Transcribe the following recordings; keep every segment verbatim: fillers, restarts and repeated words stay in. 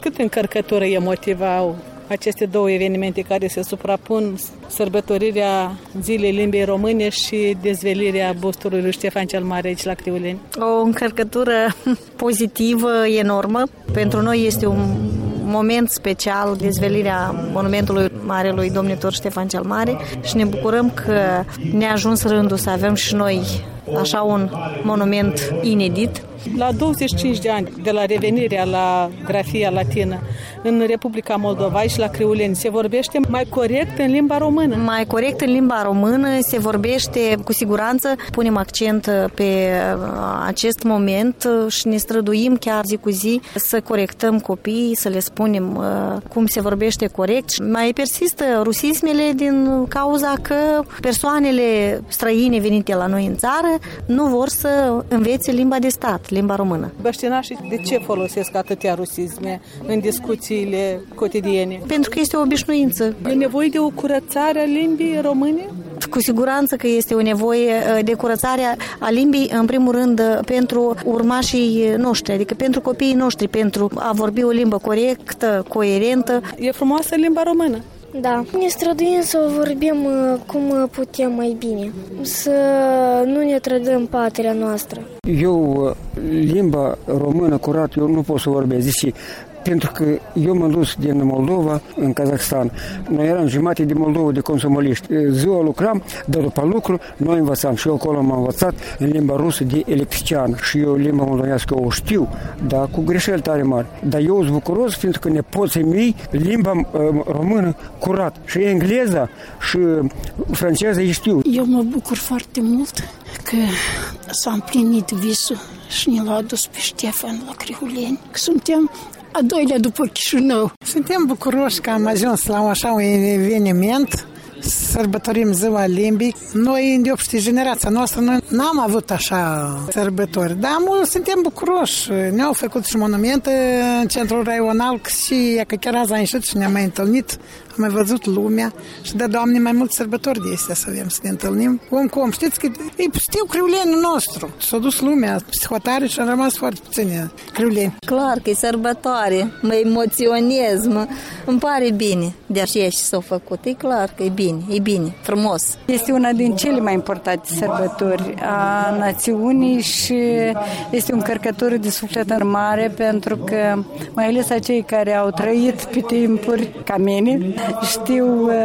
Cât încărcătură emotivă au aceste două evenimente care se suprapun, sărbătorirea Zilei Limbii Române și dezvelirea bustului lui Ștefan cel Mare aici la Criuleni? O încărcătură pozitivă, enormă. Pentru noi este un moment special, dezvelirea monumentului Marelui Domnitor Ștefan cel Mare, și ne bucurăm că ne-a ajuns rândul să avem și noi așa un monument inedit. La douăzeci și cinci de ani de la revenirea la grafia latină în Republica Moldova și la Criuleni, se vorbește mai corect în limba română? Mai corect în limba română se vorbește, cu siguranță punem accent pe acest moment și ne străduim chiar zi cu zi să corectăm copiii, să le spunem cum se vorbește corect. Mai persistă rusismele din cauza că persoanele străine venite la noi în țară nu vor să învețe limba de stat, limba română. Băștinașii de ce folosesc atâtea rusisme în discuțiile cotidiene? Pentru că este o obișnuință. E nevoie de o curățare a limbii române? Cu siguranță că este o nevoie de curățare a limbii, în primul rând, pentru urmașii noștri, adică pentru copiii noștri, pentru a vorbi o limbă corectă, coerentă. E frumoasă limba română? Da. Ne străduim să o vorbim cum putem mai bine, să nu ne trădăm patria noastră. Eu, limba română curat, eu nu pot să vorbesc, deși pentru că eu m-am dus din Moldova în Kazakhstan. Noi eram jumate de Moldova de consumaliști. Ziua lucram, dar după lucru noi învățam. Și eu acolo m-am învățat în limba rusă de electrician. Și eu limba moldovenească o știu, dar cu greșeli tare mari. Dar eu sunt bucuros pentru că nepoții mei limba uh, română curat. Și engleza și franceză îi știu. Eu mă bucur foarte mult că s-a împlinit visul și ne l-a adus pe Ștefan la Criuleni. Suntem a doilea după Chișinău. Suntem bucuroși că am ajuns la așa un eveniment, sărbătorim Ziua Limbii. Noi, de opște generația noastră, noi n-am avut așa sărbători, dar mulți suntem bucuroși. Ne-au făcut și monumente în centrul raional și că chiar azi am ieșit și ne-am mai întâlnit, am mai văzut lumea și de Doamne mai multe sărbători de astea să avem, să ne întâlnim. Om cu om, știți că e pustiu criulenul nostru. S-a dus lumea psihotare și a rămas foarte puține criuleni. Clar că e sărbătoare, mă emoționez, mă, îmi pare bine de aceea și s-au făcut. E clar că e bine, e bine, frumos. Este una din cele mai importante sărbători a națiunii și este o încărcătură de suflet mare, pentru că mai ales acei care au trăit pe timpuri ca mine știu uh,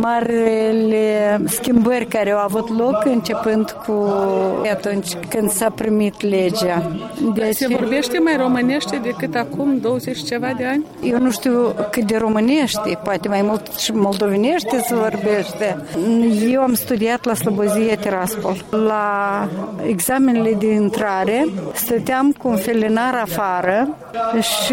marele schimbări care au avut loc începând cu atunci când s-a primit legea. Deci, se vorbește mai românește decât acum douăzeci ceva de ani? Eu nu știu cât de românește, poate mai mult și moldovenește se vorbește. Eu am studiat la Slobozia Tiraspol. La examenele de intrare stăteam cu un felinar afară și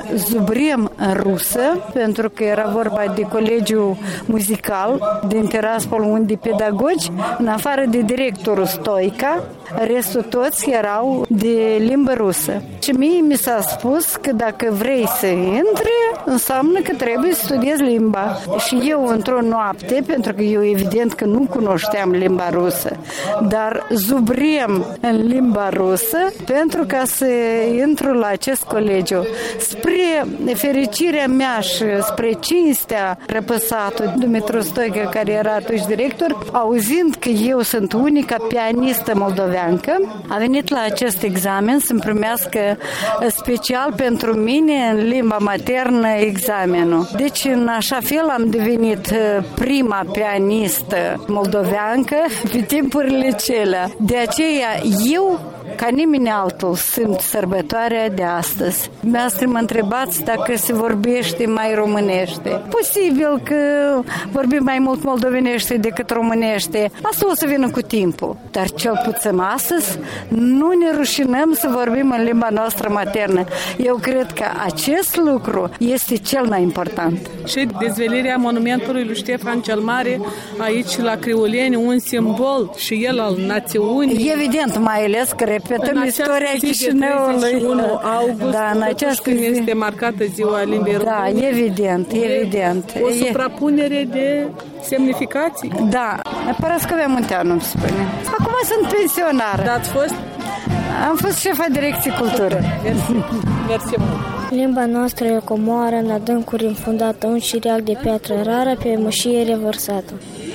zubriem în rusă, pentru că era vorba de colegiul muzical din Tiraspol, unde pedagogi, în afară de directorul Stoica, restul toți erau de limbă rusă. Și mie mi s-a spus că dacă vrei să intri, înseamnă că trebuie să studiezi limba. Și eu, într-o noapte, pentru că eu evident că nu cunoșteam limba rusă, dar zubriem în limba rusă pentru ca să intru la acest colegiu. Spre fericirea mea și spre cinstea răpăsatul Dumitru Stoica, care era atunci director, auzind că eu sunt unica pianistă moldoveancă, a venit la acest examen să-mi primească special pentru mine în limba maternă examenul. Deci în așa fel am devenit prima pianistă moldoveancă pe timpurile celea. De aceea eu, ca nimeni altul, simt sărbătoarea de astăzi. Mi-ați mă întrebați dacă se vorbește mai românește. Posibil că vorbim mai mult moldovenește decât românește. Asta o să vină cu timpul. Dar cel puțin astăzi nu ne rușinăm să vorbim în limba noastră maternă. Eu cred că acest lucru este cel mai important. Și dezvelirea monumentului lui Ștefan cel Mare aici la Criuleni, un simbol și el al națiunii. Evident, mai ales că repetăm istoria Chișinăului. August, da, în această zi este marcată Ziua Limbii Române. Da, evident, evident. O suprapunere de semnificații. Da, Parascovia Munteanu îmi spune. Acum sunt pensionară. Da, ați fost? Am fost șefa direcției cultură. Mersi. Mersi mult. Limba noastră e o comoară în adâncuri infundată, un șiriac de piatră rară pe mășie revărsată.